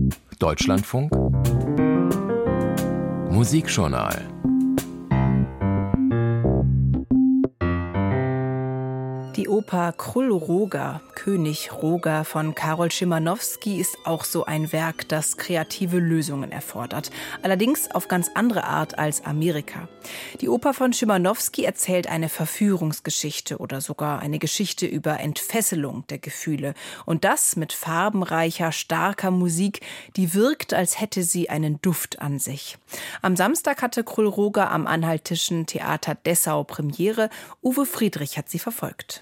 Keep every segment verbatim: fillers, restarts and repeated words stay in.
Deutschlandfunk Musikjournal. Die Oper Krull Roger, König Roger von Karol Szymanowski ist auch so ein Werk, das kreative Lösungen erfordert. Allerdings auf ganz andere Art als Amerika. Die Oper von Szymanowski erzählt eine Verführungsgeschichte oder sogar eine Geschichte über Entfesselung der Gefühle. Und das mit farbenreicher, starker Musik, die wirkt, als hätte sie einen Duft an sich. Am Samstag hatte Krull Roger am Anhaltischen Theater Dessau Premiere. Uwe Friedrich hat sie verfolgt.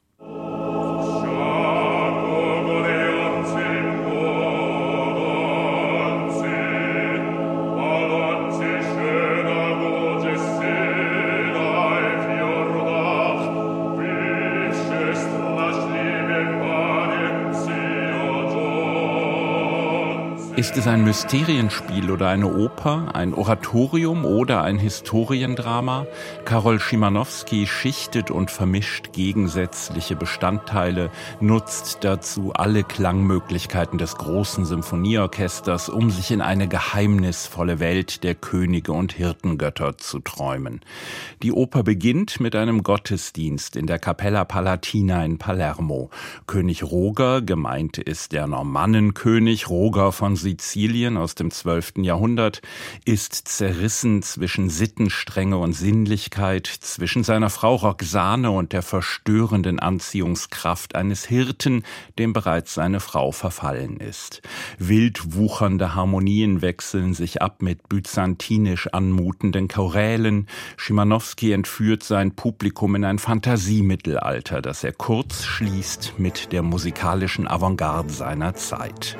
Ist es ein Mysterienspiel oder eine Oper, ein Oratorium oder ein Historiendrama? Karol Szymanowski schichtet und vermischt gegensätzliche Bestandteile, nutzt dazu alle Klangmöglichkeiten des großen Symphonieorchesters, um sich in eine geheimnisvolle Welt der Könige und Hirtengötter zu träumen. Die Oper beginnt mit einem Gottesdienst in der Cappella Palatina in Palermo. König Roger, gemeint ist der Normannenkönig Roger von Sizilien aus dem zwölften Jahrhundert, ist zerrissen zwischen Sittenstrenge und Sinnlichkeit, zwischen seiner Frau Roxane und der verstörenden Anziehungskraft eines Hirten, dem bereits seine Frau verfallen ist. Wild wuchernde Harmonien wechseln sich ab mit byzantinisch anmutenden Chorälen. Szymanowski entführt sein Publikum in ein Fantasiemittelalter, das er kurz schließt mit der musikalischen Avantgarde seiner Zeit.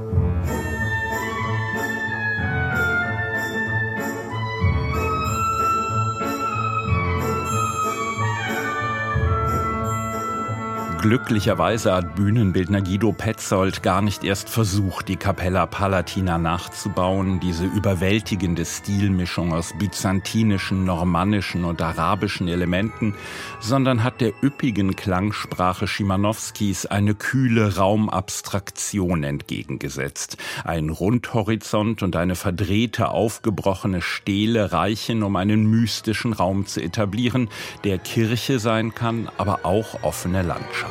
Glücklicherweise hat Bühnenbildner Guido Petzold gar nicht erst versucht, die Cappella Palatina nachzubauen, diese überwältigende Stilmischung aus byzantinischen, normannischen und arabischen Elementen, sondern hat der üppigen Klangsprache Szymanowskis eine kühle Raumabstraktion entgegengesetzt. Ein Rundhorizont und eine verdrehte, aufgebrochene Stele reichen, um einen mystischen Raum zu etablieren, der Kirche sein kann, aber auch offene Landschaft.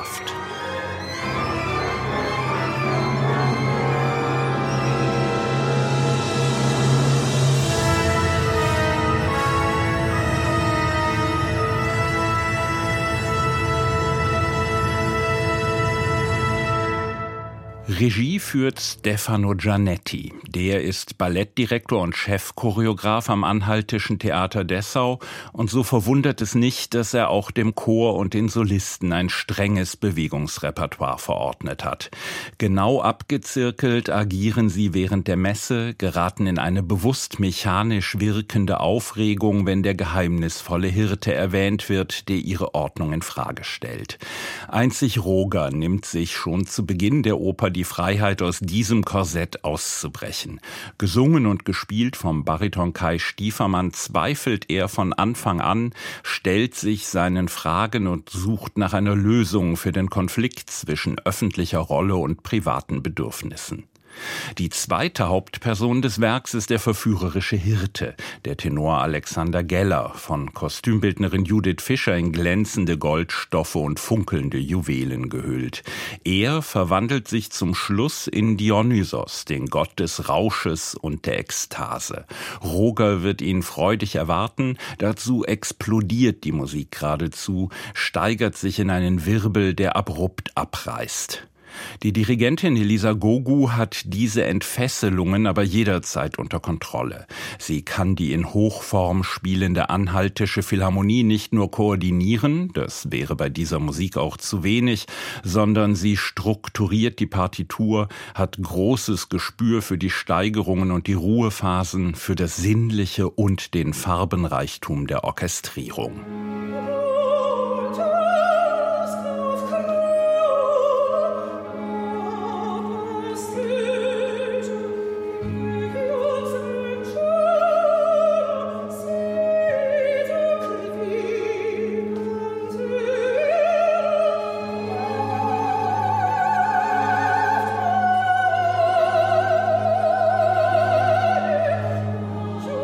Regie führt Stefano Giannetti. Der ist Ballettdirektor und Chefchoreograf am Anhaltischen Theater Dessau. Und so verwundert es nicht, dass er auch dem Chor und den Solisten ein strenges Bewegungsrepertoire verordnet hat. Genau abgezirkelt agieren sie während der Messe, geraten in eine bewusst mechanisch wirkende Aufregung, wenn der geheimnisvolle Hirte erwähnt wird, der ihre Ordnung in Frage stellt. Einzig Roger nimmt sich schon zu Beginn der Oper die Freiheit, aus diesem Korsett auszubrechen. Gesungen und gespielt vom Bariton Kai Stiefermann zweifelt er von Anfang an, stellt sich seinen Fragen und sucht nach einer Lösung für den Konflikt zwischen öffentlicher Rolle und privaten Bedürfnissen. Die zweite Hauptperson des Werks ist der verführerische Hirte, der Tenor Alexander Geller, von Kostümbildnerin Judith Fischer in glänzende Goldstoffe und funkelnde Juwelen gehüllt. Er verwandelt sich zum Schluss in Dionysos, den Gott des Rausches und der Ekstase. Roger wird ihn freudig erwarten, dazu explodiert die Musik geradezu, steigert sich in einen Wirbel, der abrupt abreißt. Die Dirigentin Elisa Gogu hat diese Entfesselungen aber jederzeit unter Kontrolle. Sie kann die in Hochform spielende Anhaltische Philharmonie nicht nur koordinieren, das wäre bei dieser Musik auch zu wenig, sondern sie strukturiert die Partitur, hat großes Gespür für die Steigerungen und die Ruhephasen, für das Sinnliche und den Farbenreichtum der Orchestrierung.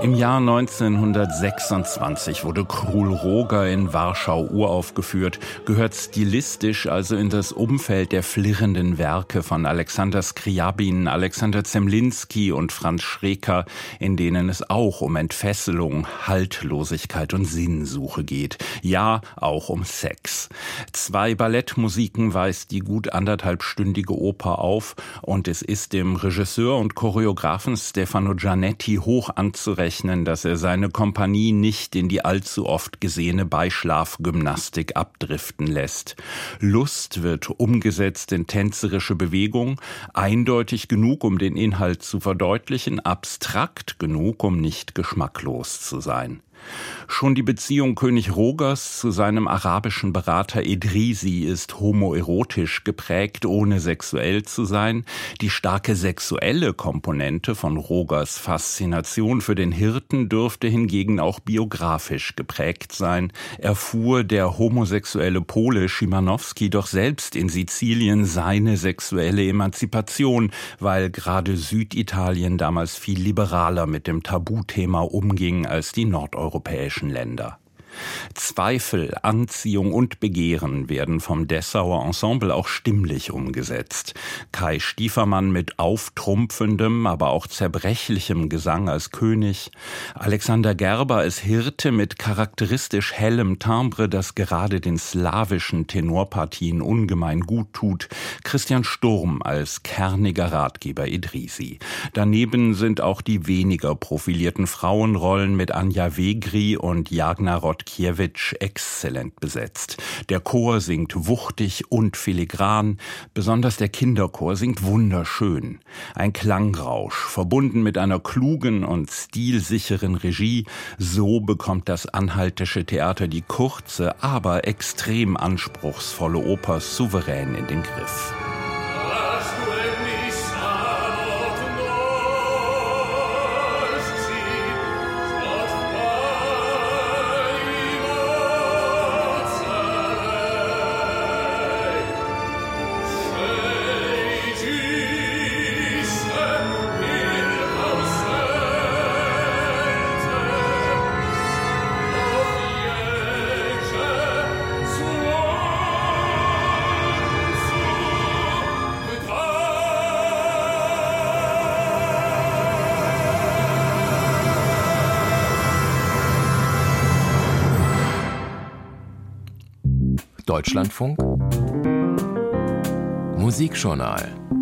Im Jahr neunzehnhundertsechsundzwanzig wurde Król Roga in Warschau uraufgeführt, gehört stilistisch also in das Umfeld der flirrenden Werke von Alexander Skriabin, Alexander Zemlinsky und Franz Schreker, in denen es auch um Entfesselung, Haltlosigkeit und Sinnsuche geht. Ja, auch um Sex. Zwei Ballettmusiken weist die gut anderthalbstündige Oper auf und es ist dem Regisseur und Choreografen Stefano Giannetti hoch anzurechnen, dass er seine Kompanie nicht in die allzu oft gesehene Beischlafgymnastik abdriften lässt. Lust wird umgesetzt in tänzerische Bewegung, eindeutig genug, um den Inhalt zu verdeutlichen, abstrakt genug, um nicht geschmacklos zu sein. Schon die Beziehung König Rogas zu seinem arabischen Berater Edrisi ist homoerotisch geprägt, ohne sexuell zu sein. Die starke sexuelle Komponente von Rogas Faszination für den Hirten dürfte hingegen auch biografisch geprägt sein. Erfuhr der homosexuelle Pole Szymanowski doch selbst in Sizilien seine sexuelle Emanzipation, weil gerade Süditalien damals viel liberaler mit dem Tabuthema umging als die Nordeuropäer. Europäischen Länder. Zweifel, Anziehung und Begehren werden vom Dessauer Ensemble auch stimmlich umgesetzt. Kai Stiefermann mit auftrumpfendem, aber auch zerbrechlichem Gesang als König, Alexander Gerber als Hirte mit charakteristisch hellem Timbre, das gerade den slawischen Tenorpartien ungemein gut tut, Christian Sturm als kerniger Ratgeber Edrisi. Daneben sind auch die weniger profilierten Frauenrollen mit Anja Wegri und Jagna Rodkiewicz exzellent besetzt. Der Chor singt wuchtig und filigran, besonders der Kinderchor singt wunderschön. Ein Klangrausch, verbunden mit einer klugen und stilsicheren Regie, so bekommt das Anhaltische Theater die kurze, aber extrem anspruchsvolle Oper souverän in den Griff. Deutschlandfunk Musikjournal